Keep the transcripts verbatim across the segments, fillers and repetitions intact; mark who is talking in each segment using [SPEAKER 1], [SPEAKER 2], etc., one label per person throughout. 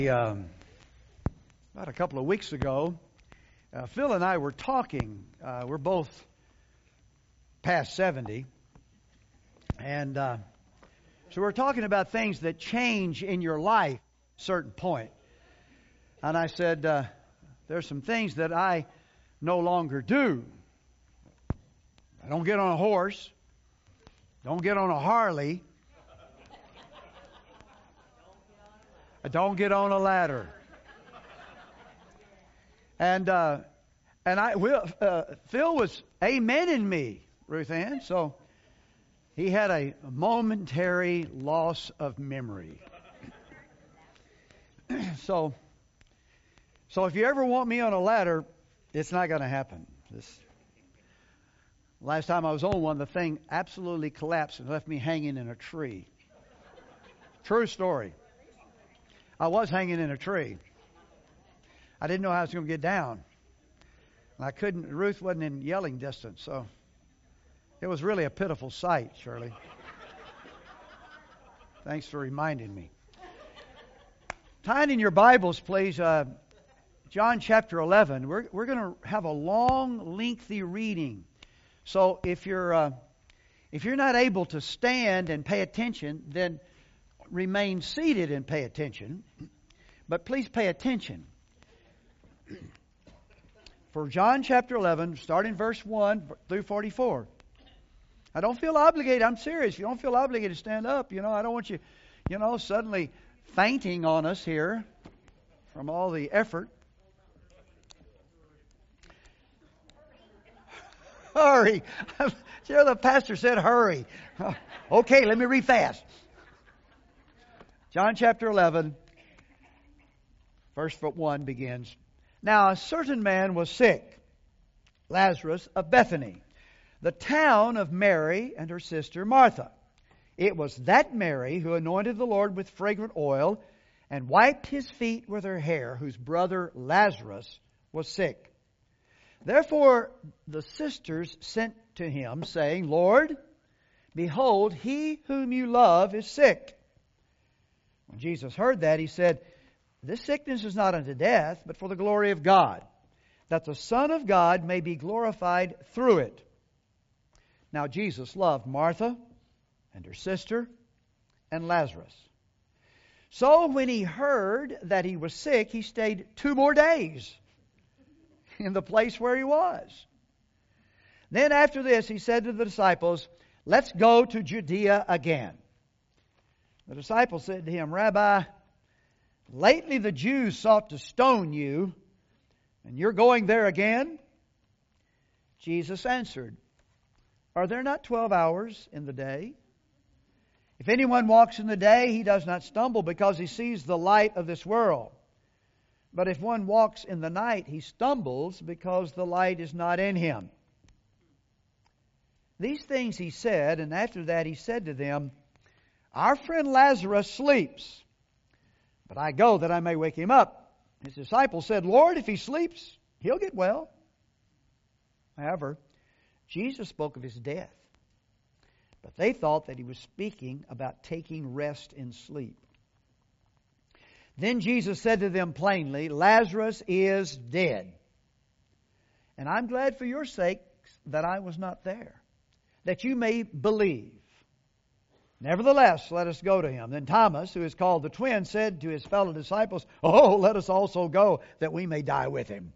[SPEAKER 1] Um, about a couple of weeks ago, uh, Phil and I were talking. Uh, we're both past seventy. And uh, so we're talking about things that change in your life at a certain point. And I said, uh, there's some things that I no longer do. I don't get on a horse. Don't get on a Harley. I don't get on a ladder. And uh, and I will. Uh, Phil was amening me, Ruth Ann. So he had a momentary loss of memory. so so if you ever want me on a ladder, it's not going to happen. This last time I was on one, the thing absolutely collapsed and left me hanging in a tree. True story. I was hanging in a tree. I didn't know how I was going to get down. And I couldn't, Ruth wasn't in yelling distance, so it was really a pitiful sight, Shirley. Thanks for reminding me. Tying in your Bibles, please, uh, John chapter eleven. We're, we're going to have a long, lengthy reading. So if you're, uh, if you're not able to stand and pay attention, then remain seated and pay attention, but please pay attention. For John chapter eleven, starting verse one through forty-four. I don't feel obligated. I'm serious. You don't feel obligated to stand up. You know, I don't want you, you know, suddenly fainting on us here from all the effort. Hurry. Sure, the pastor said hurry. Okay, let me read fast. John chapter eleven, verse one begins. Now a certain man was sick, Lazarus of Bethany, the town of Mary and her sister Martha. It was that Mary who anointed the Lord with fragrant oil and wiped his feet with her hair, whose brother Lazarus was sick. Therefore the sisters sent to him, saying, Lord, behold, he whom you love is sick. When Jesus heard that, he said, This sickness is not unto death, but for the glory of God, that the Son of God may be glorified through it. Now Jesus loved Martha and her sister and Lazarus. So when he heard that he was sick, he stayed two more days in the place where he was. Then after this, he said to the disciples, Let's go to Judea again. The disciples said to him, Rabbi, lately the Jews sought to stone you, and you're going there again? Jesus answered, Are there not twelve hours in the day? If anyone walks in the day, he does not stumble because he sees the light of this world. But if one walks in the night, he stumbles because the light is not in him. These things he said, and after that he said to them, Our friend Lazarus sleeps, but I go that I may wake him up. His disciples said, Lord, if he sleeps, he'll get well. However, Jesus spoke of his death, but they thought that he was speaking about taking rest in sleep. Then Jesus said to them plainly, Lazarus is dead. And I'm glad for your sakes that I was not there, that you may believe. Nevertheless, let us go to him. Then Thomas, who is called the twin, said to his fellow disciples, Oh, let us also go, that we may die with him.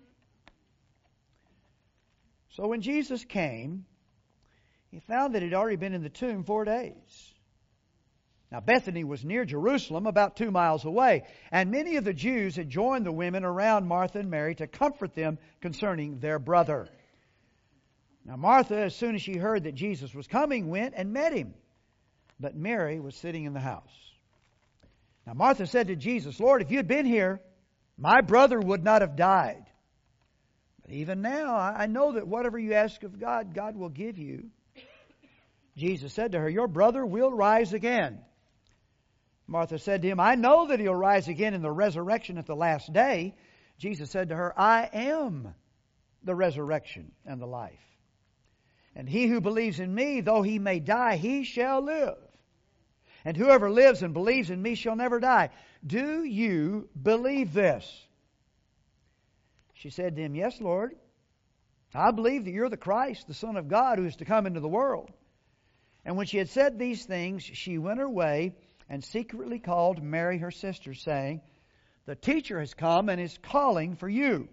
[SPEAKER 1] So when Jesus came, he found that he had already been in the tomb four days. Now Bethany was near Jerusalem, about two miles away, and many of the Jews had joined the women around Martha and Mary to comfort them concerning their brother. Now Martha, as soon as she heard that Jesus was coming, went and met him. But Mary was sitting in the house. Now Martha said to Jesus, Lord, if you had been here, my brother would not have died. But even now, I know that whatever you ask of God, God will give you. Jesus said to her, Your brother will rise again. Martha said to him, I know that he'll rise again in the resurrection at the last day. Jesus said to her, I am the resurrection and the life. And he who believes in me, though he may die, he shall live. And whoever lives and believes in me shall never die. do you believe this? She said to him, Yes, Lord. I believe that you're the Christ, the Son of God, who is to come into the world. And when she had said these things, she went her way and secretly called Mary, her sister, saying, The teacher has come and is calling for you.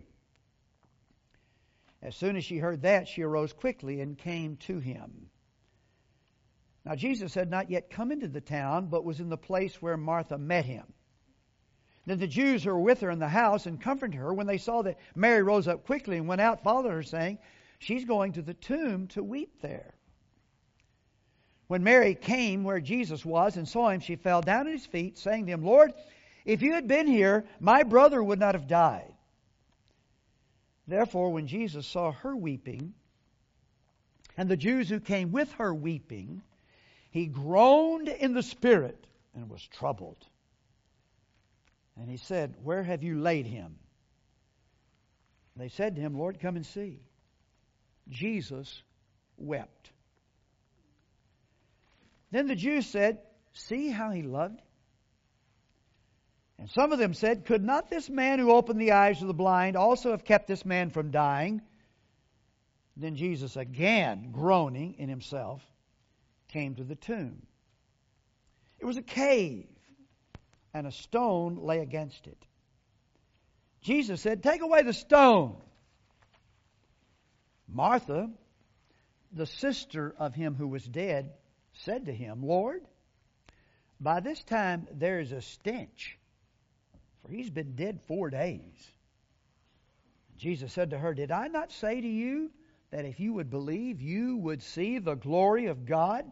[SPEAKER 1] As soon as she heard that, she arose quickly and came to him. Now Jesus had not yet come into the town, but was in the place where Martha met him. Then the Jews who were with her in the house and comforted her when they saw that Mary rose up quickly and went out, followed her, saying, She's going to the tomb to weep there. When Mary came where Jesus was and saw him, she fell down at his feet, saying to him, Lord, if you had been here, my brother would not have died. Therefore, when Jesus saw her weeping, and the Jews who came with her weeping, he groaned in the spirit and was troubled. And he said, Where have you laid him? They said to him, Lord, come and see. Jesus wept. Then the Jews said, See how he loved him? And some of them said, Could not this man who opened the eyes of the blind also have kept this man from dying? Then Jesus, again groaning in himself, came to the tomb. It was a cave, and a stone lay against it. Jesus said, Take away the stone. Martha, the sister of him who was dead, said to him, Lord, by this time there is a stench, for he's been dead four days. Jesus said to her, Did I not say to you that if you would believe, you would see the glory of God?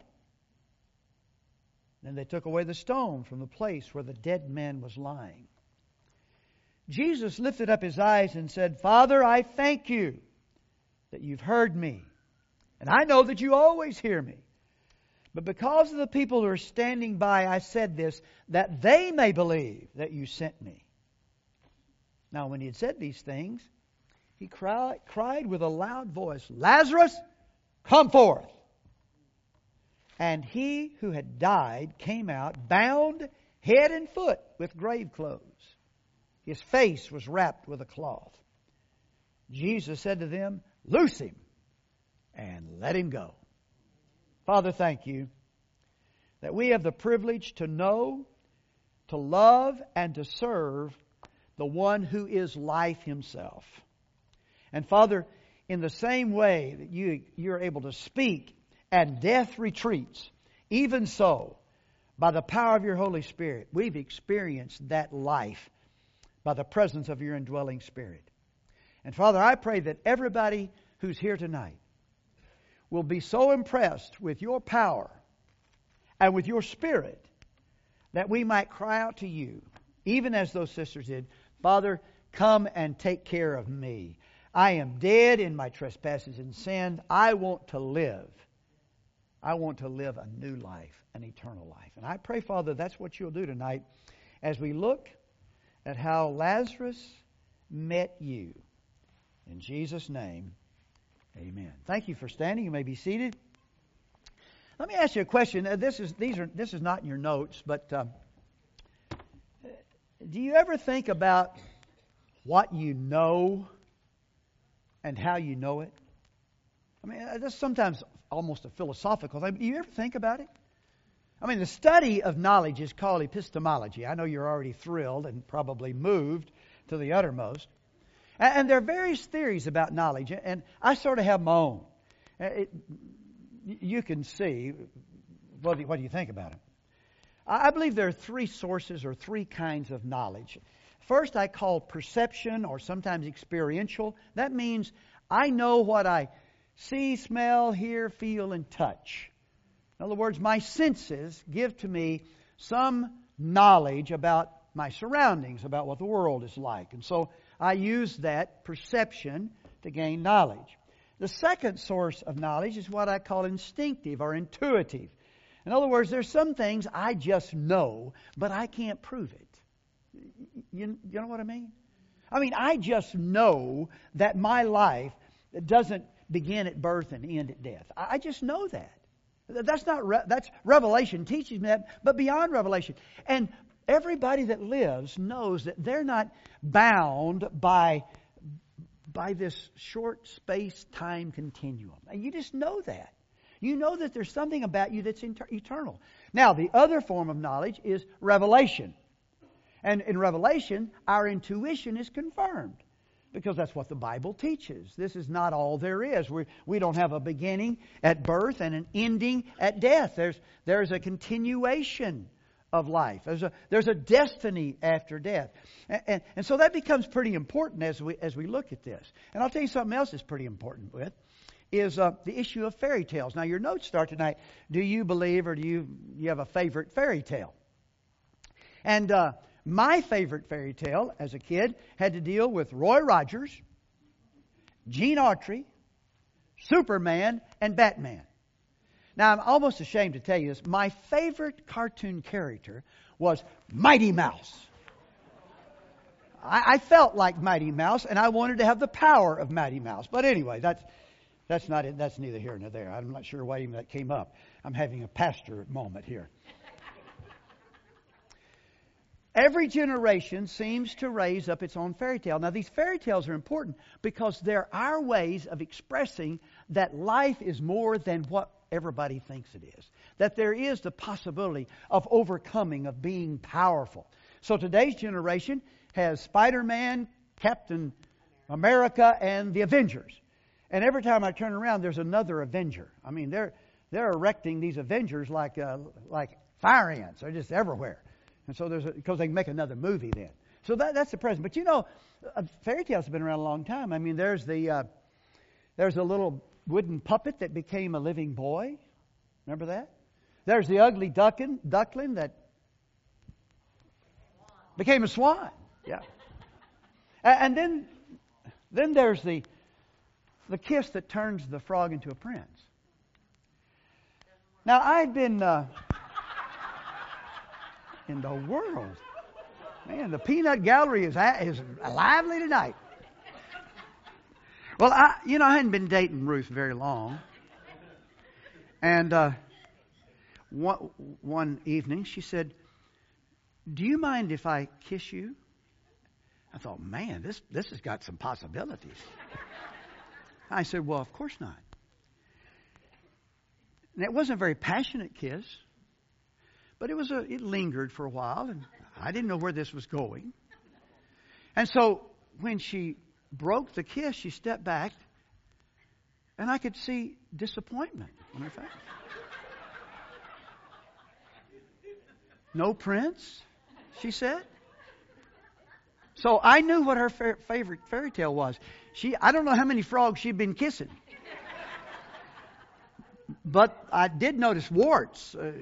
[SPEAKER 1] Then they took away the stone from the place where the dead man was lying. Jesus lifted up his eyes and said, Father, I thank you that you've heard me. And I know that you always hear me. But because of the people who are standing by, I said this, that they may believe that you sent me. Now, when he had said these things, he cry, cried with a loud voice, Lazarus, come forth. And he who had died came out, bound head and foot with grave clothes. His face was wrapped with a cloth. Jesus said to them, Loose him and let him go. Father, thank you that we have the privilege to know, to love, and to serve the one who is life himself. And Father, in the same way that you, you're able to speak and death retreats, even so, by the power of your Holy Spirit, we've experienced that life by the presence of your indwelling Spirit. And Father, I pray that everybody who's here tonight will be so impressed with your power and with your Spirit that we might cry out to you, even as those sisters did, Father, come and take care of me. I am dead in my trespasses and sin. I want to live. I want to live a new life, an eternal life. And I pray, Father, that's what you'll do tonight as we look at how Lazarus met you. In Jesus' name, amen. Thank you for standing. You may be seated. Let me ask you a question. This is these are this is not in your notes, but um, do you ever think about what you know and how you know it? I mean, that's sometimes almost a philosophical thing. But do you ever think about it? I mean, the study of knowledge is called epistemology. I know you're already thrilled and probably moved to the uttermost. And there are various theories about knowledge, and I sort of have my own. It, you can see, what do, you, what do you think about it? I believe there are three sources or three kinds of knowledge. First, I call perception or sometimes experiential. That means I know what I see, smell, hear, feel, and touch. In other words, my senses give to me some knowledge about my surroundings, about what the world is like. And so I use that perception to gain knowledge. The second source of knowledge is what I call instinctive or intuitive. In other words, there's some things I just know, but I can't prove it. You, you know what I mean? I mean, I just know that my life doesn't begin at birth and end at death. I just know that. That's not re- that's revelation teaches me that, but beyond revelation. And everybody that lives knows that they're not bound by, by this short space-time continuum. And you just know that. You know that there's something about you that's inter- eternal. Now, the other form of knowledge is revelation. And in revelation, our intuition is confirmed. Because that's what the Bible teaches. This is not all there is. We, we don't have a beginning at birth and an ending at death. There's, there's a continuation of life. There's a, there's a destiny after death. And, and, and so that becomes pretty important as we, as we look at this. And I'll tell you something else that's pretty important with, is uh, the issue of fairy tales. Now, your notes start tonight. Do you believe or do you, you have a favorite fairy tale? And uh, my favorite fairy tale as a kid had to deal with Roy Rogers, Gene Autry, Superman, and Batman. Now, I'm almost ashamed to tell you this. My favorite cartoon character was Mighty Mouse. I, I felt like Mighty Mouse, and I wanted to have the power of Mighty Mouse. But anyway, that's that's not it. That's neither here nor there. I'm not sure why even that came up. I'm having a pastor moment here. Every generation seems to raise up its own fairy tale. Now, these fairy tales are important because they're our ways of expressing that life is more than what everybody thinks it is. That there is the possibility of overcoming, of being powerful. So today's generation has Spider-Man, Captain America, and the Avengers. And every time I turn around, there's another Avenger. I mean, they're they're erecting these Avengers like uh, like fire ants. They're just everywhere. And so there's because they can make another movie then. So that, that's the present. But you know, uh, fairy tales have been around a long time. I mean, there's the uh, there's a little wooden puppet that became a living boy. Remember that? There's the ugly duckling, duckling that became a swan. Yeah. And then then there's the the kiss that turns the frog into a prince. Now, I'd been uh, in the world. Man, the peanut gallery is is lively tonight. Well, I you know I hadn't been dating Ruth very long, and uh, one one evening she said, "Do you mind if I kiss you?" I thought, man, this this has got some possibilities. I said, "Well, of course not." And it wasn't a very passionate kiss. But it was a, it lingered for a while, and I didn't know where this was going. And so when she broke the kiss, she stepped back, and I could see disappointment on her face. "No prince," she said. So I knew what her fa- favorite fairy tale was. She, I don't know how many frogs she'd been kissing, but I did notice warts. Uh,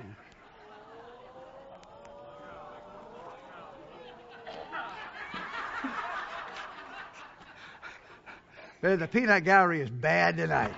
[SPEAKER 1] The peanut gallery is bad tonight.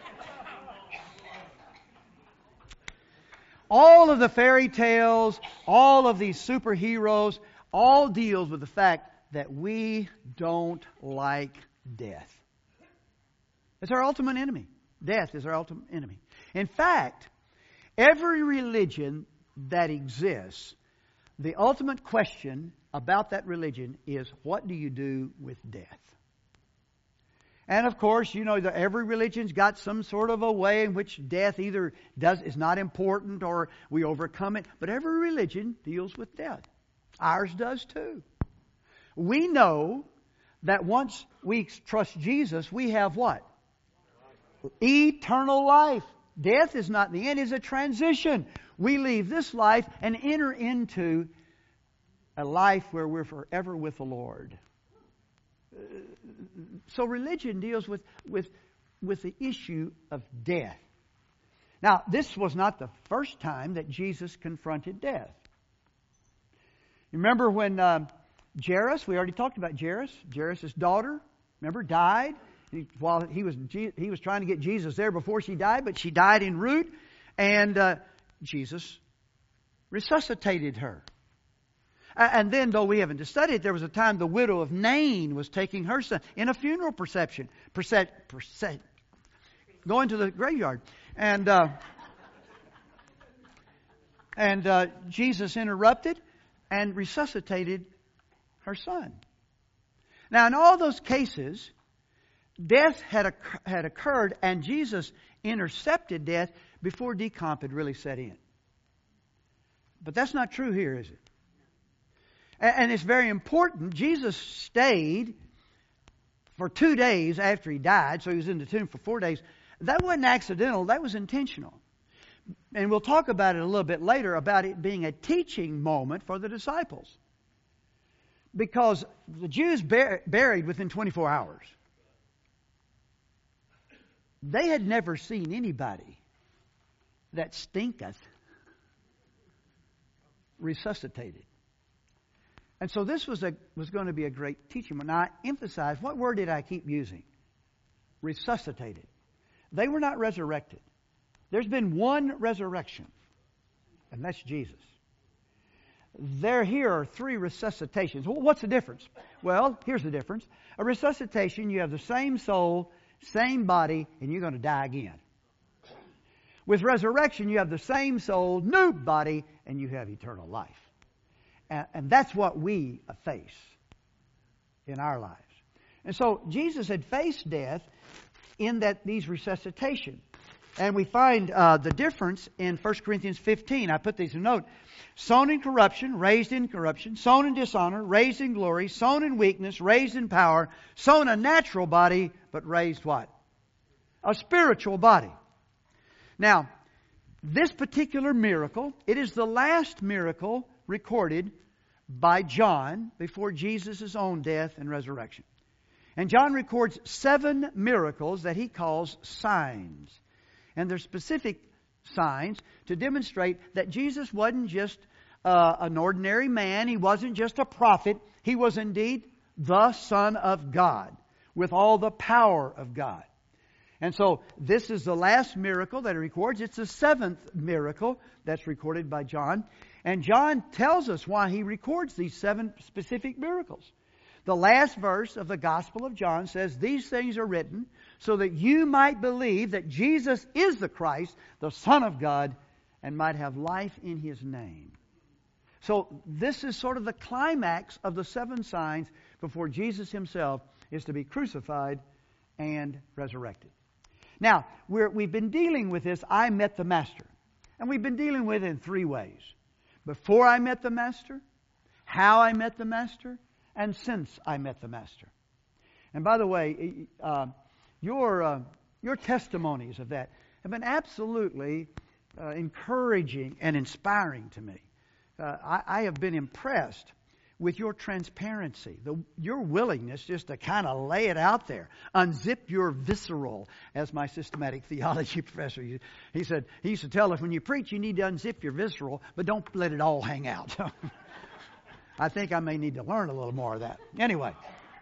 [SPEAKER 1] All of the fairy tales, all of these superheroes, all deals with the fact that we don't like death. It's our ultimate enemy. Death is our ultimate enemy. In fact, every religion that exists, the ultimate question about that religion is, what do you do with death? And of course, you know that every religion's got some sort of a way in which death either does is not important or we overcome it. But every religion deals with death. Ours does too. We know that once we trust Jesus, we have what? Eternal life. Death is not the end, it's a transition. We leave this life and enter into a life where we're forever with the Lord. So religion deals with, with, with the issue of death. Now, this was not the first time that Jesus confronted death. You remember when um, Jairus, we already talked about Jairus, Jairus' daughter, remember, died. He, while he was he was trying to get Jesus there before she died, but she died en route, and uh, Jesus resuscitated her. And then, though we haven't studied, there was a time the widow of Nain was taking her son in a funeral procession, process, process, going to the graveyard. And uh, and uh, Jesus interrupted, and resuscitated her son. Now, in all those cases, death had, occur- had occurred, and Jesus intercepted death before decomp had really set in. But that's not true here, is it? And, and it's very important. Jesus stayed for two days after he died, so he was in the tomb for four days. That wasn't accidental, that was intentional. And we'll talk about it a little bit later, about it being a teaching moment for the disciples. Because the Jews bur- buried within twenty-four hours. They had never seen anybody that stinketh resuscitated. And so this was a was going to be a great teaching. Now I emphasize, what word did I keep using? Resuscitated. They were not resurrected. There's been one resurrection, and that's Jesus. There here are three resuscitations. Well, what's the difference? Well, here's the difference. A resuscitation, you have the same soul, same body, and you're going to die again. With resurrection, you have the same soul, new body, and you have eternal life. And, and that's what we face in our lives. And so Jesus had faced death in that these resuscitation. And we find uh, the difference in First Corinthians fifteen. I put these in note. Sown in corruption, raised in corruption. Sown in dishonor, raised in glory. Sown in weakness, raised in power. Sown a natural body, but raised what? A spiritual body. Now, this particular miracle, it is the last miracle recorded by John before Jesus' own death and resurrection. And John records seven miracles that he calls signs. And they're specific signs to demonstrate that Jesus wasn't just uh, an ordinary man. He wasn't just a prophet. He was indeed the Son of God with all the power of God. And so this is the last miracle that he records. It's the seventh miracle that's recorded by John. And John tells us why he records these seven specific miracles. The last verse of the Gospel of John says, "These things are written so that you might believe that Jesus is the Christ, the Son of God, and might have life in His name." So this is sort of the climax of the seven signs before Jesus Himself is to be crucified and resurrected. Now, we're, we've been dealing with this, I met the Master. And we've been dealing with it in three ways. Before I met the Master, how I met the Master, and since I met the Master. And by the way, uh, your uh, your testimonies of that have been absolutely uh, encouraging and inspiring to me. Uh, I, I have been impressed with your transparency, the, your willingness just to kind of lay it out there, unzip your visceral, as my systematic theology professor, he said, he used to tell us, when you preach, you need to unzip your visceral, but don't let it all hang out. I think I may need to learn a little more of that. Anyway.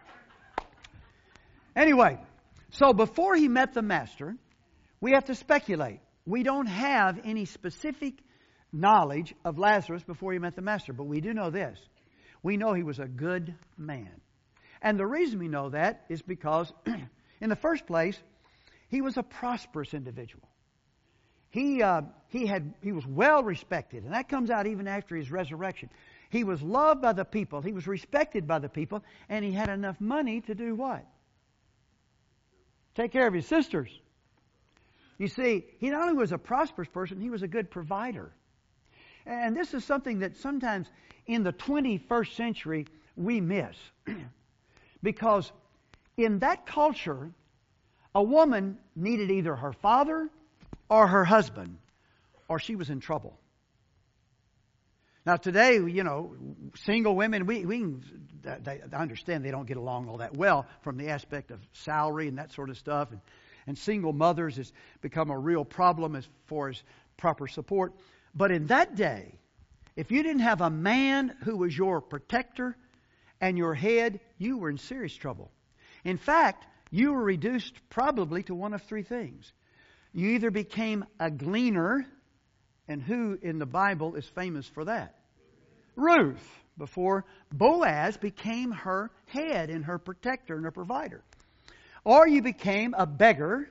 [SPEAKER 1] Anyway, so before he met the Master, we have to speculate. We don't have any specific knowledge of Lazarus before he met the Master, but we do know this. We know he was a good man. And the reason we know that is because, in the first place, he was a prosperous individual. He uh, he had he was well respected, and that comes out even after his resurrection. He was loved by the people. He was respected by the people. And he had enough money to do what? Take care of his sisters. You see, he not only was a prosperous person, he was a good provider. And this is something that sometimes in the twenty-first century we miss. Because in that culture, a woman needed either her father or her husband, or she was in trouble. Now today, you know, single women, we, we can they, I understand they don't get along all that well from the aspect of salary and that sort of stuff. And, and single mothers has become a real problem as far as proper support. But in that day, if you didn't have a man who was your protector and your head, you were in serious trouble. In fact, you were reduced probably to one of three things. You either became a gleaner. And who in the Bible is famous for that? Ruth, before Boaz became her head and her protector and her provider. Or you became a beggar,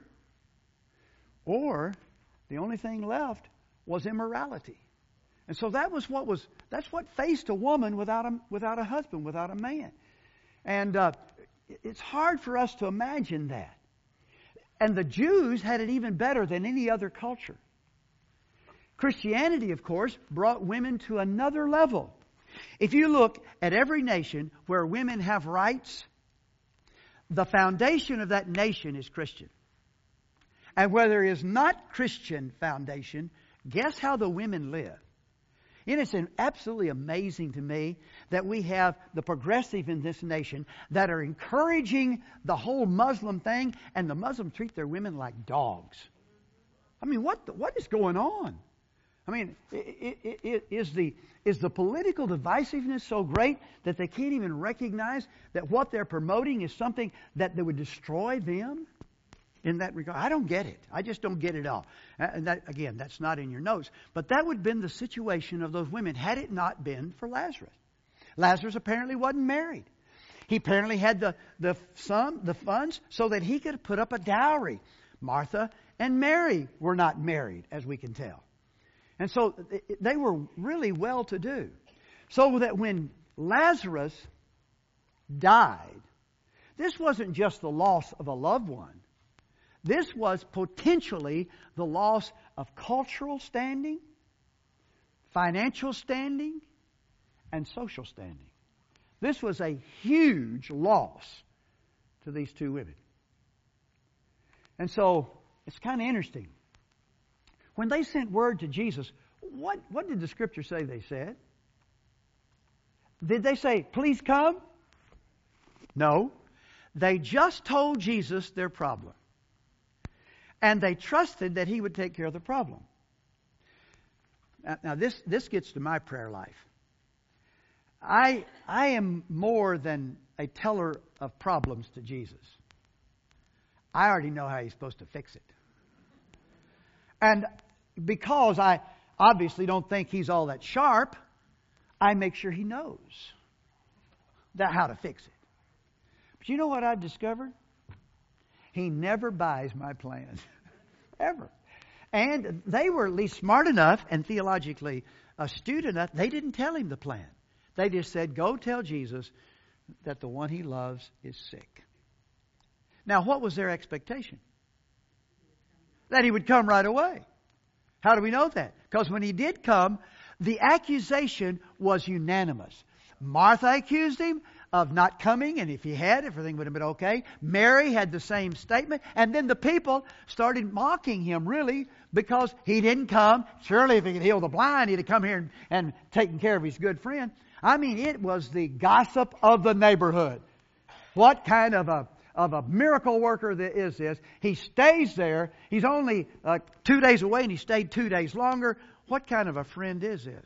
[SPEAKER 1] or the only thing left was immorality. And so that was what was That's what faced a woman without a, without a husband, without a man. And uh, it's hard for us to imagine that. And the Jews had it even better than any other culture. Christianity, of course, brought women to another level. If you look at every nation where women have rights, the foundation of that nation is Christian. And where there is not Christian foundation, guess how the women live? And it's absolutely amazing to me that we have the progressive in this nation that are encouraging the whole Muslim thing, and the Muslims treat their women like dogs. I mean, what the, what is going on? I mean, it, it, it, is the is the political divisiveness so great that they can't even recognize that what they're promoting is something that, that would destroy them in that regard? I don't get it. I just don't get it all. And that, again, that's not in your notes. But that would have been the situation of those women had it not been for Lazarus. Lazarus apparently wasn't married. He apparently had the, the, sum, the funds so that he could put up a dowry. Martha and Mary were not married, as we can tell. And so they were really well-to-do. So that when Lazarus died, this wasn't just the loss of a loved one. This was potentially the loss of cultural standing, financial standing, and social standing. This was a huge loss to these two women. And so it's kind of interesting. When they sent word to Jesus, what, what did the Scripture say they said? Did they say, please come? No. They just told Jesus their problem. And they trusted that He would take care of the problem. Now, now this, this gets to my prayer life. I, I am more than a teller of problems to Jesus. I already know how He's supposed to fix it. And because I obviously don't think He's all that sharp, I make sure He knows that how to fix it. But you know what I've discovered? He never buys my plans. Ever. And they were at least smart enough and theologically astute enough. They didn't tell Him the plan. They just said, go tell Jesus that the one He loves is sick. Now, what was their expectation? That He would come right away. How do we know that? Because when He did come, the accusation was unanimous. Martha accused Him of not coming, and if He had, everything would have been okay. Mary had the same statement, and then the people started mocking Him, really, because He didn't come. Surely if He could heal the blind, He'd have come here and, and taken care of His good friend. I mean, it was the gossip of the neighborhood. What kind of a of a miracle worker that is this? He stays there. He's only uh, two days away, and He stayed two days longer. What kind of a friend is this?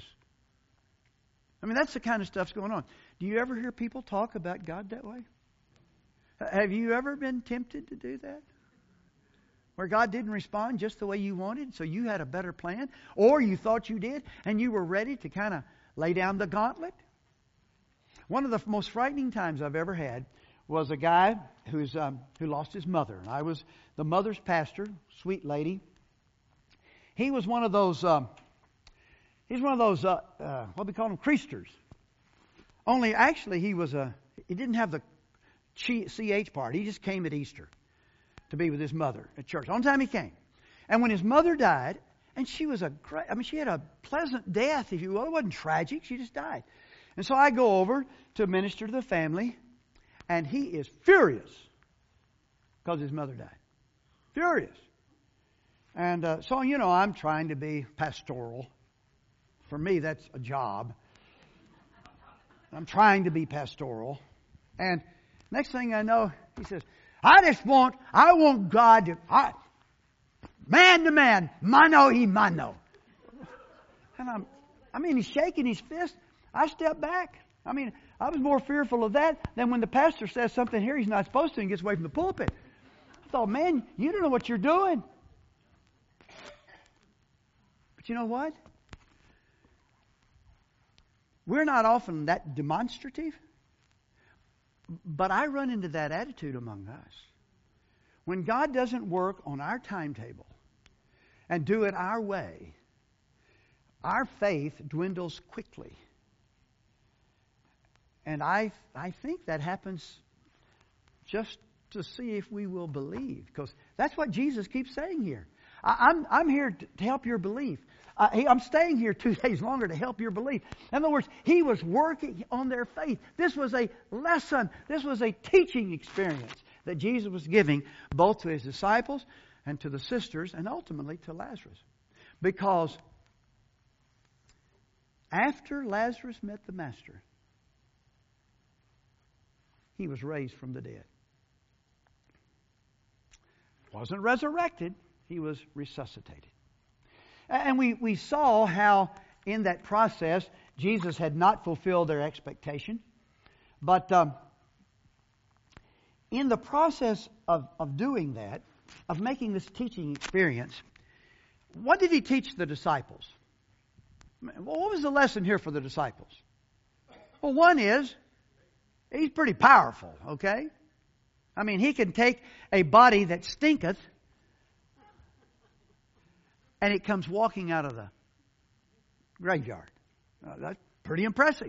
[SPEAKER 1] I mean, that's the kind of stuff's going on. Do you ever hear people talk about God that way? Have you ever been tempted to do that? Where God didn't respond just the way you wanted, so you had a better plan? Or you thought you did, and you were ready to kind of lay down the gauntlet? One of the most frightening times I've ever had was a guy who's um, who lost his mother. And I was the mother's pastor, sweet lady. He was one of those, um, he's one of those, uh, uh, what do we call them, creasters. Only actually he was a, he didn't have the C H part. He just came at Easter to be with his mother at church. On time he came. And when his mother died, and she was a great, I mean, she had a pleasant death, if you will. It wasn't tragic. She just died. And so I go over to minister to the family, and he is furious because his mother died. Furious. And uh, so, you know, I'm trying to be pastoral. For me, that's a job. I'm trying to be pastoral. And next thing I know, he says, I just want, I want God to, I, man to man, mano y mano. And I'm, I mean, he's shaking his fist. I step back. I mean, I was more fearful of that than when the pastor says something here he's not supposed to and gets away from the pulpit. I thought, man, you don't know what you're doing. But you know what? We're not often that demonstrative. But I run into that attitude among us. When God doesn't work on our timetable and do it our way, our faith dwindles quickly. And I I think that happens just to see if we will believe. Because that's what Jesus keeps saying here. I, I'm, I'm here to, to help your belief. Uh, he, I'm staying here two days longer to help your belief. In other words, He was working on their faith. This was a lesson. This was a teaching experience that Jesus was giving both to His disciples and to the sisters and ultimately to Lazarus. Because after Lazarus met the Master, he was raised from the dead. Wasn't resurrected. He was resuscitated. And we, we saw how in that process Jesus had not fulfilled their expectation. But um, in the process of, of doing that, of making this teaching experience, what did He teach the disciples? What was the lesson here for the disciples? Well, one is, He's pretty powerful, okay? I mean, He can take a body that stinketh and it comes walking out of the graveyard. Uh, that's pretty impressive.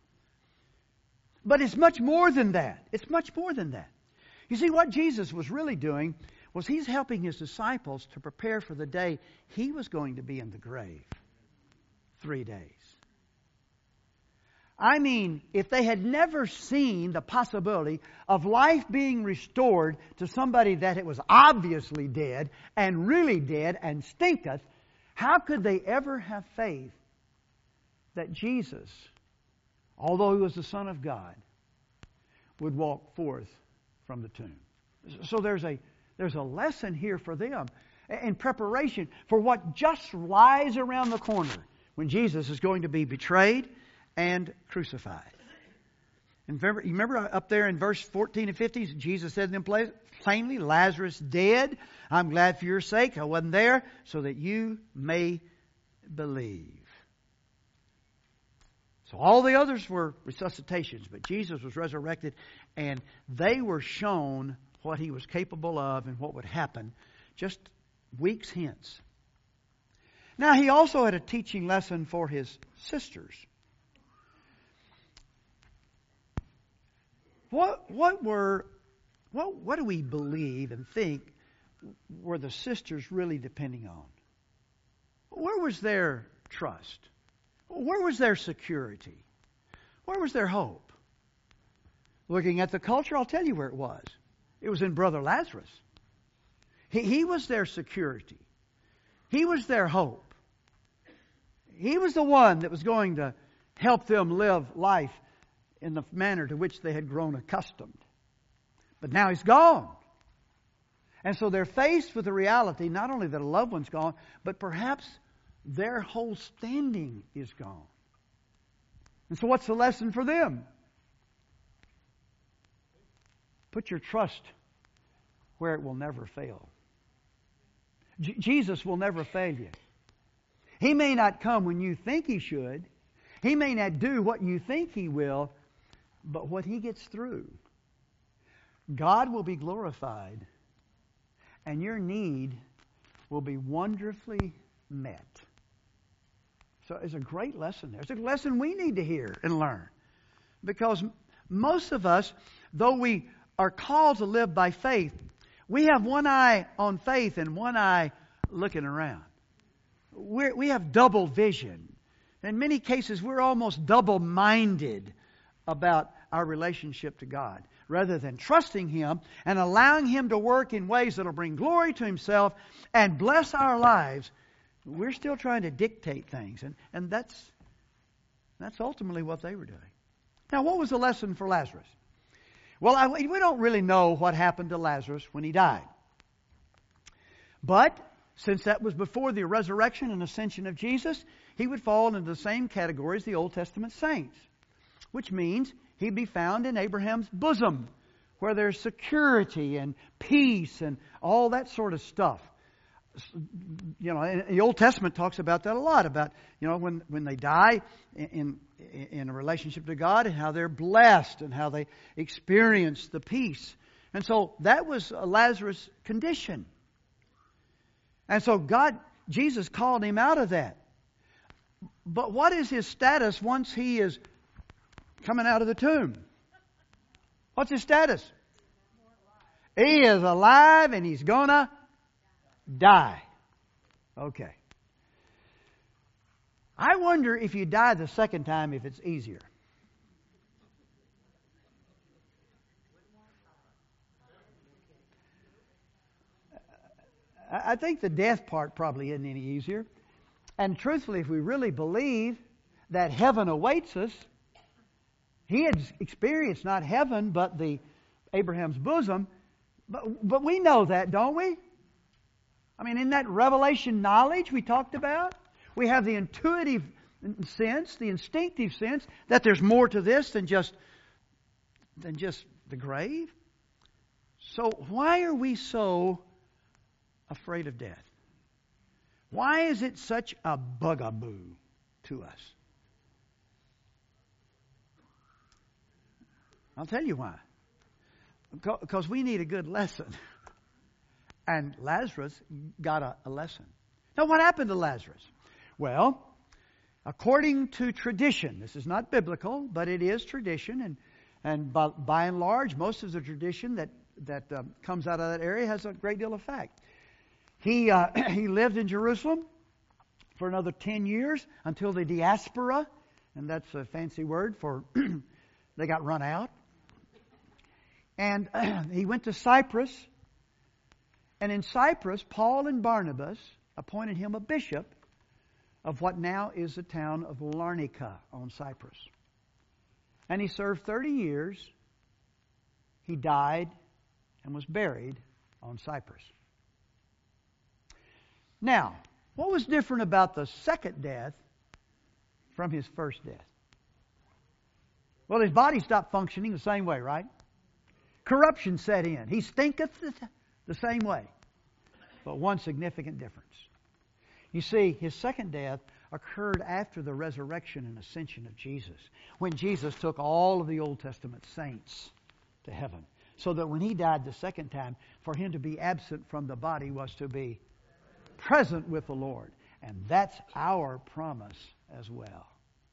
[SPEAKER 1] But it's much more than that. It's much more than that. You see, what Jesus was really doing was He's helping His disciples to prepare for the day He was going to be in the grave. Three days. I mean, if they had never seen the possibility of life being restored to somebody that it was obviously dead and really dead and stinketh, how could they ever have faith that Jesus, although He was the Son of God, would walk forth from the tomb? So there's a there's a lesson here for them in preparation for what just lies around the corner when Jesus is going to be betrayed and crucified. And remember, you remember up there in verse fourteen and fifteen, Jesus said to them plainly, Lazarus dead. I'm glad for your sake I wasn't there, so that you may believe. So all the others were resuscitations, but Jesus was resurrected, and they were shown what He was capable of and what would happen just weeks hence. Now, He also had a teaching lesson for His sisters. What what were what what do we believe and think were the sisters really depending on? Where was their trust? Where was their security? Where was their hope? Looking at the culture, I'll tell you where it was. It was in Brother Lazarus. He, he was their security. He was their hope. He was the one that was going to help them live life in the manner to which they had grown accustomed. But now He's gone. And so they're faced with the reality not only that a loved one's gone, but perhaps their whole standing is gone. And so what's the lesson for them? Put your trust where it will never fail. J- Jesus will never fail you. He may not come when you think He should. He may not do what you think He will. But what He gets through, God will be glorified, and your need will be wonderfully met. So it's a great lesson there. It's a lesson we need to hear and learn. Because most of us, though we are called to live by faith, we have one eye on faith and one eye looking around. We're, we have double vision. In many cases, we're almost double-minded about our relationship to God. Rather than trusting Him and allowing Him to work in ways that will bring glory to Himself and bless our lives, we're still trying to dictate things. And, and that's, that's ultimately what they were doing. Now, what was the lesson for Lazarus? Well, I, we don't really know what happened to Lazarus when he died. But since that was before the resurrection and ascension of Jesus, he would fall into the same category as the Old Testament saints. Which means he'd be found in Abraham's bosom, where there's security and peace and all that sort of stuff. You know, the Old Testament talks about that a lot, about, you know, when, when they die in, in, in a relationship to God and how they're blessed and how they experience the peace. And so that was a Lazarus' condition. And so God, Jesus called him out of that. But what is his status once he is coming out of the tomb. What's his status? He is alive and he's gonna die. Okay. I wonder if you die the second time if it's easier. I think the death part probably isn't any easier. And truthfully, if we really believe that heaven awaits us, he had experienced not heaven, but the Abraham's bosom. But, but we know that, don't we? I mean, in that revelation knowledge we talked about, we have the intuitive sense, the instinctive sense that there's more to this than just than just the grave. So why are we so afraid of death? Why is it such a bugaboo to us? I'll tell you why. Because we need a good lesson. And Lazarus got a, a lesson. Now, what happened to Lazarus? Well, according to tradition, this is not biblical, but it is tradition, and and by, by and large, most of the tradition that that um, comes out of that area has a great deal of fact. He uh, he lived in Jerusalem for another ten years until the diaspora, and that's a fancy word for they got run out. And he went to Cyprus, and in Cyprus, Paul and Barnabas appointed him a bishop of what now is the town of Larnaca on Cyprus. And he served thirty years. He died and was buried on Cyprus. Now, what was different about the second death from his first death? Well, his body stopped functioning the same way, right? Corruption set in. He stinketh the same way. But one significant difference. You see, his second death occurred after the resurrection and ascension of Jesus, when Jesus took all of the Old Testament saints to heaven. So that when he died the second time, for him to be absent from the body was to be present with the Lord. And that's our promise as well.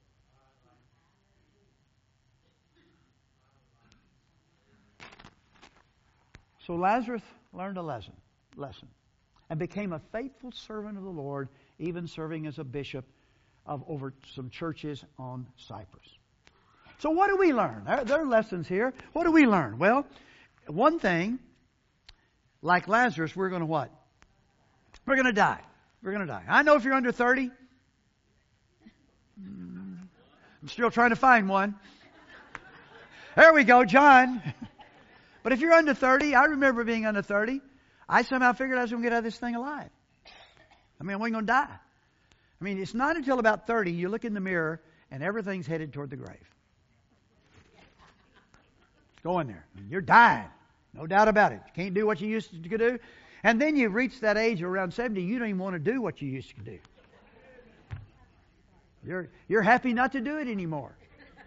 [SPEAKER 1] So Lazarus learned a lesson, lesson and became a faithful servant of the Lord, even serving as a bishop of over some churches on Cyprus. So what do we learn? There, there are lessons here. What do we learn? Well, one thing, like Lazarus, we're going to what? We're going to die. We're going to die. I know if you're under thirty, I'm still trying to find one. There we go, John. But if you're under thirty, I remember being under thirty. I somehow figured I was going to get out of this thing alive. I mean, I wasn't going to die. I mean, it's not until about thirty you look in the mirror and everything's headed toward the grave. Go in there. You're dying. No doubt about it. You can't do what you used to do. And then you reach that age of around seventy, you don't even want to do what you used to do. You're, you're happy not to do it anymore.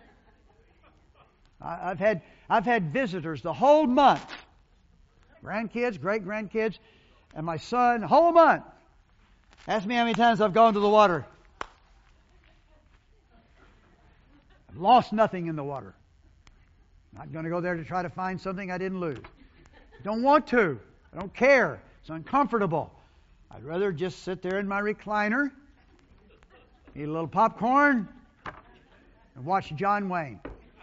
[SPEAKER 1] I, I've had I've had visitors the whole month. Grandkids, great-grandkids, and my son, the whole month. Ask me how many times I've gone to the water. I've lost nothing in the water. Not going to go there to try to find something I didn't lose. Don't want to. I don't care. It's uncomfortable. I'd rather just sit there in my recliner, eat a little popcorn, and watch John Wayne.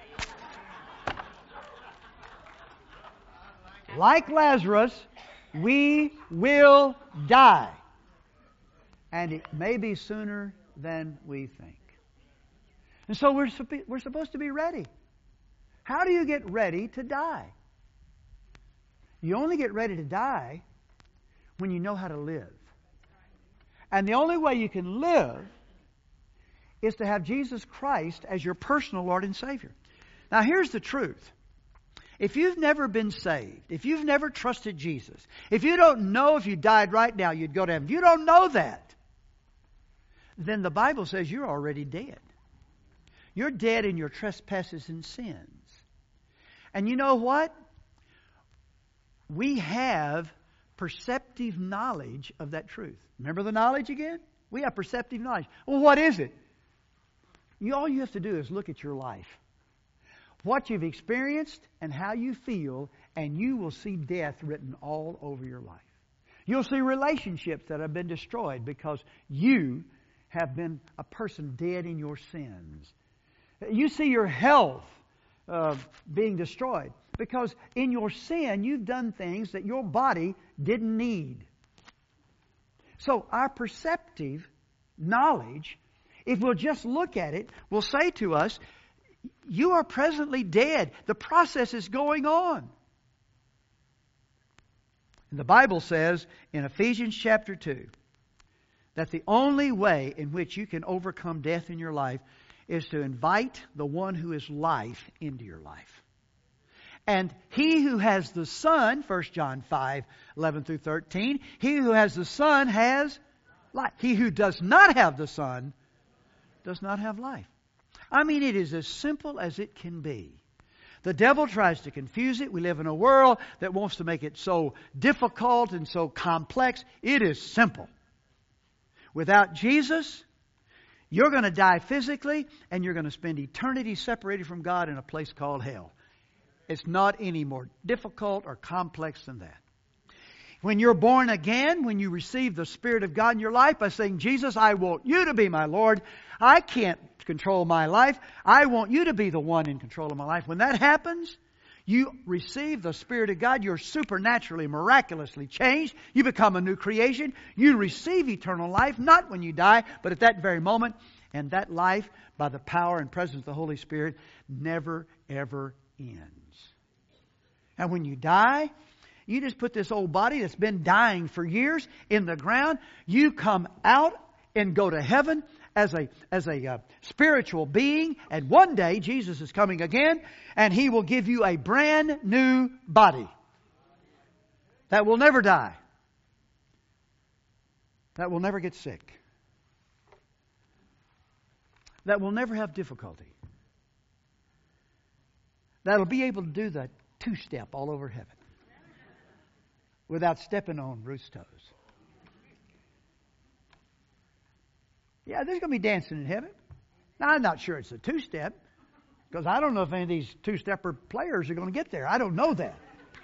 [SPEAKER 1] Like Lazarus, we will die. And it may be sooner than we think. And so we're, we're supposed to be ready. How do you get ready to die? You only get ready to die when you know how to live. And the only way you can live is to have Jesus Christ as your personal Lord and Savior. Now here's the truth. If you've never been saved, if you've never trusted Jesus, if you don't know if you died right now you'd go to heaven, if you don't know that, then the Bible says you're already dead. You're dead in your trespasses and sins. And you know what? We have perceptive knowledge of that truth. Remember the knowledge again? We have perceptive knowledge. Well, what is it? You, all you have to do is look at your life. what you've experienced and how you feel, and you will see death written all over your life. You'll see relationships that have been destroyed because you have been a person dead in your sins. You see your health uh, being destroyed because in your sin you've done things that your body didn't need. So our perceptive knowledge, if we'll just look at it, will say to us, you are presently dead. The process is going on. And the Bible says in Ephesians chapter two that the only way in which you can overcome death in your life is to invite the one who is life into your life. And he who has the Son, First John five, eleven through thirteen, he who has the Son has life. He who does not have the Son does not have life. I mean, it is as simple as it can be. The devil tries to confuse it. We live in a world that wants to make it so difficult and so complex. It is simple. Without Jesus, you're going to die physically and you're going to spend eternity separated from God in a place called hell. It's not any more difficult or complex than that. When you're born again, when you receive the Spirit of God in your life by saying, Jesus, I want you to be my Lord. I can't control my life. I want you to be the one in control of my life. When that happens, you receive the Spirit of God. You're supernaturally, miraculously changed. You become a new creation. You receive eternal life, not when you die, but at that very moment. And that life, by the power and presence of the Holy Spirit, never, ever ends. And when you die, you just put this old body that's been dying for years in the ground. You come out and go to heaven as a as a uh, spiritual being. And one day Jesus is coming again, and He will give you a brand new body that will never die, that will never get sick, that will never have difficulty, that'll be able to do the two-step all over heaven without stepping on Ruth's toes. Yeah, there's going to be dancing in heaven. Now, I'm not sure it's a two-step, because I don't know if any of these two-stepper players are going to get there. I don't know that.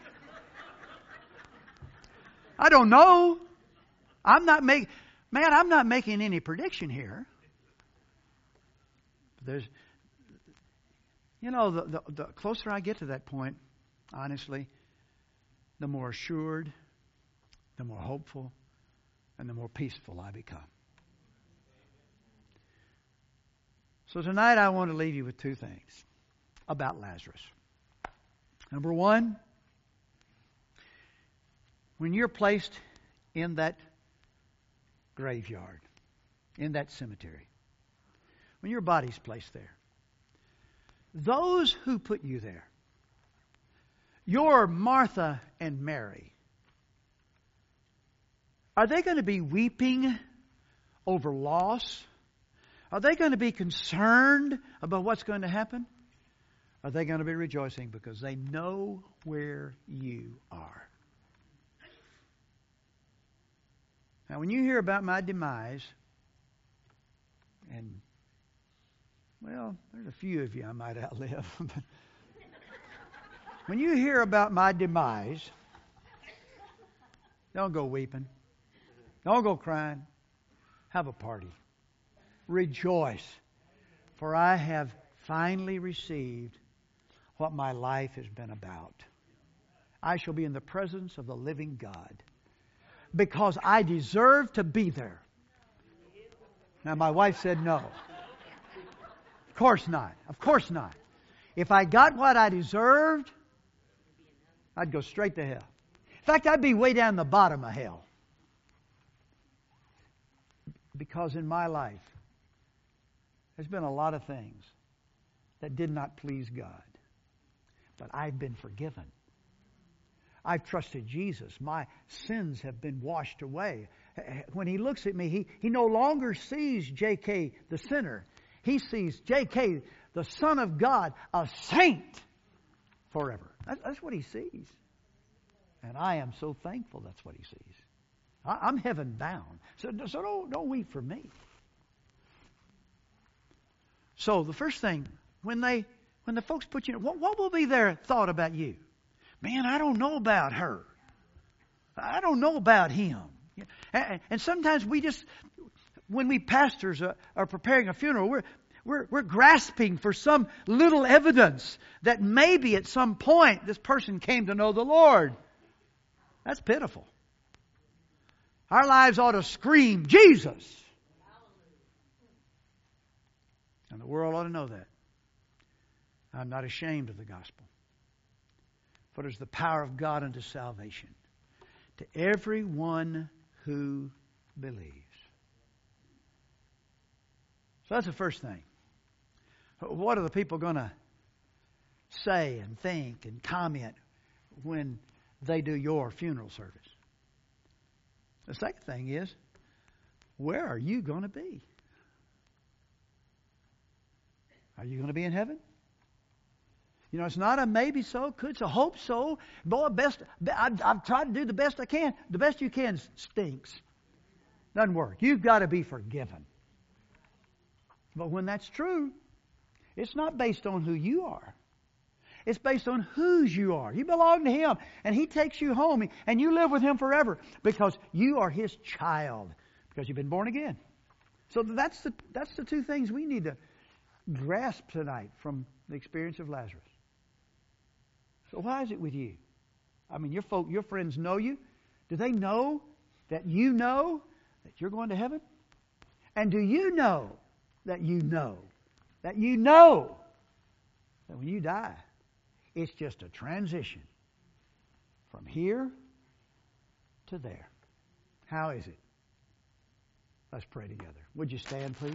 [SPEAKER 1] I don't know. I'm not making, man, I'm not making any prediction here. There's, you know, the, the, the closer I get to that point, honestly, the more assured, the more hopeful, and the more peaceful I become. So tonight I want to leave you with two things about Lazarus. Number one, when you're placed in that graveyard, in that cemetery, when your body's placed there, those who put you there, your Martha and Mary, are they going to be weeping over loss? Are they going to be concerned about what's going to happen? Are they going to be rejoicing because they know where you are? Now, when you hear about my demise, and, well, there's a few of you I might outlive, but when you hear about my demise, don't go weeping. Don't go crying. Have a party. Rejoice, for I have finally received what my life has been about. I shall be in the presence of the living God because I deserve to be there. Now, my wife said no. Of course not. Of course not. If I got what I deserved, I'd go straight to hell. In fact, I'd be way down the bottom of hell. Because in my life, there's been a lot of things that did not please God. But I've been forgiven. I've trusted Jesus. My sins have been washed away. When He looks at me, He, he no longer sees J K the sinner. He sees J K the Son of God, a saint forever. That's, that's what He sees. And I am so thankful that's what He sees. I, I'm heaven bound. So, so don't, don't weep for me. So the first thing, when they when the folks put you in, what, what will be their thought about you? Man, I don't know about her. I don't know about him. And, and sometimes we just, when we pastors are, are preparing a funeral, we're, we're, we're grasping for some little evidence that maybe at some point this person came to know the Lord. That's pitiful. Our lives ought to scream, Jesus. And the world ought to know that. I'm not ashamed of the gospel. For it is the power of God unto salvation to everyone who believes. So that's the first thing. What are the people going to say and think and comment when they do your funeral service? The second thing is, where are you going to be? Are you going to be in heaven? You know, it's not a maybe so, could so, hope so. Boy, best. I've, I've tried to do the best I can. The best you can stinks. Doesn't work. You've got to be forgiven. But when that's true, it's not based on who you are. It's based on whose you are. You belong to Him, and He takes you home, and you live with Him forever because you are His child, because you've been born again. So that's the that's the two things we need to grasp tonight from the experience of Lazarus. So why is it with you? I mean, your folk, your friends know you. Do they know that you know that you're going to heaven? And do you know that you know that you know that when you die, it's just a transition from here to there? How is it? Let's pray together. Would you stand, please?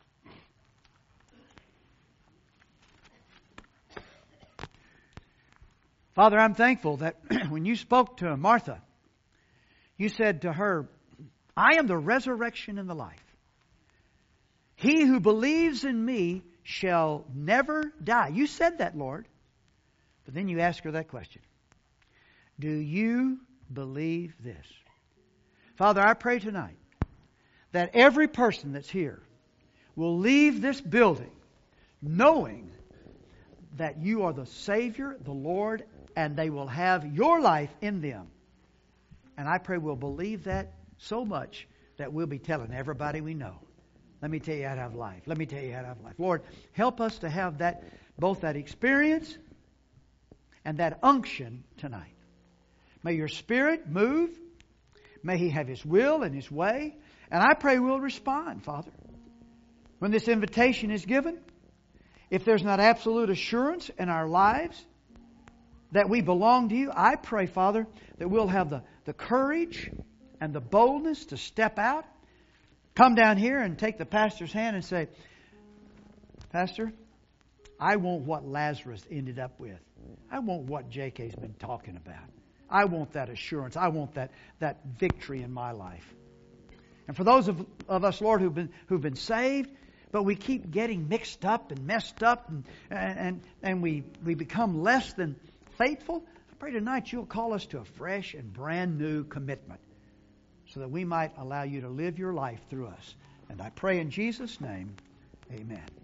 [SPEAKER 1] Father, I'm thankful that when you spoke to Martha, you said to her, I am the resurrection and the life. He who believes in me shall never die. You said that, Lord. But then you ask her that question. Do you believe this? Father, I pray tonight that every person that's here will leave this building knowing that you are the Savior, the Lord, and they will have your life in them. And I pray we'll believe that so much that we'll be telling everybody we know. Let me tell you how to have life. Let me tell you how to have life. Lord, help us to have that, both that experience and that unction tonight. May your Spirit move. May He have His will and His way. And I pray we'll respond, Father. When this invitation is given, if there's not absolute assurance in our lives that we belong to you, I pray, Father, that we'll have the, the courage and the boldness to step out, come down here and take the pastor's hand and say, Pastor, I want what Lazarus ended up with. I want what J K's been talking about. I want that assurance. I want that, that victory in my life. And for those of, of us, Lord, who've been who've been saved, but we keep getting mixed up and messed up and and, and we, we become less than faithful, I pray tonight you'll call us to a fresh and brand new commitment so that we might allow you to live your life through us. And I pray in Jesus' name, amen.